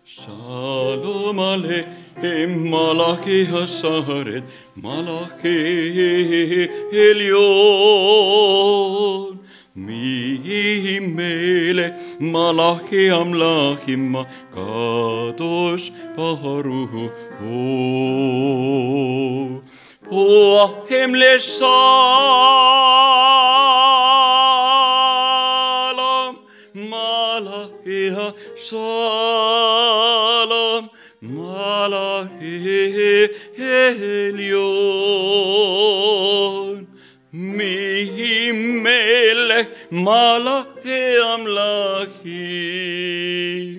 Shalom Aleichem Malachi Hasaret Malachi Elyon Mi Melech Malachi Amlachim Kadosh Baruch Hu Pohem Leshalom Malachi Shalom Malachi Elyon Mi Melech Malachi Amlachim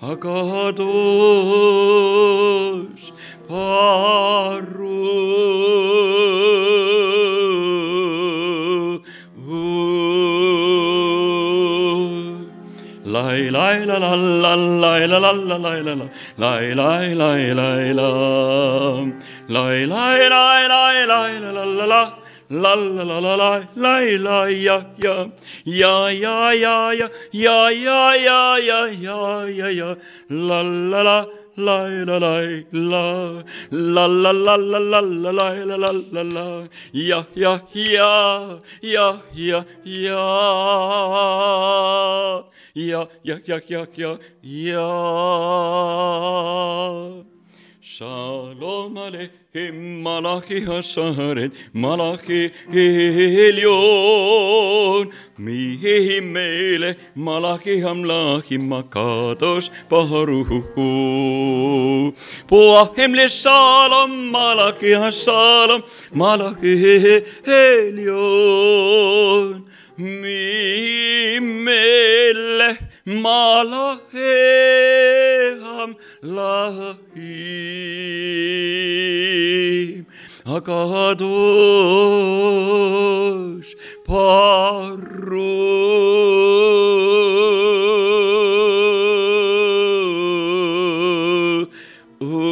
HaKadosh Baruch Hu. Lai lai la la la lai la la la lai la la lai lai lai lai la lai lai lai lai lai la la la la la la la la la lai la ya ya ya ya ya ya ya ya ya ya ya ya ya la la la la la la la la la la la la la la la la la la ya ya ya ya ya ya ya ya ya ya ya ya Shalom Aleichem Malachi Hasaret Malachi Elyon Mi Melech Malachi Amlachim Kadosh Baruch Hu Pohem Leshalom Malachi Hasalom Malachi Elyon Mi Melech Malachi Amlachim HaKadosh Baruch Hu.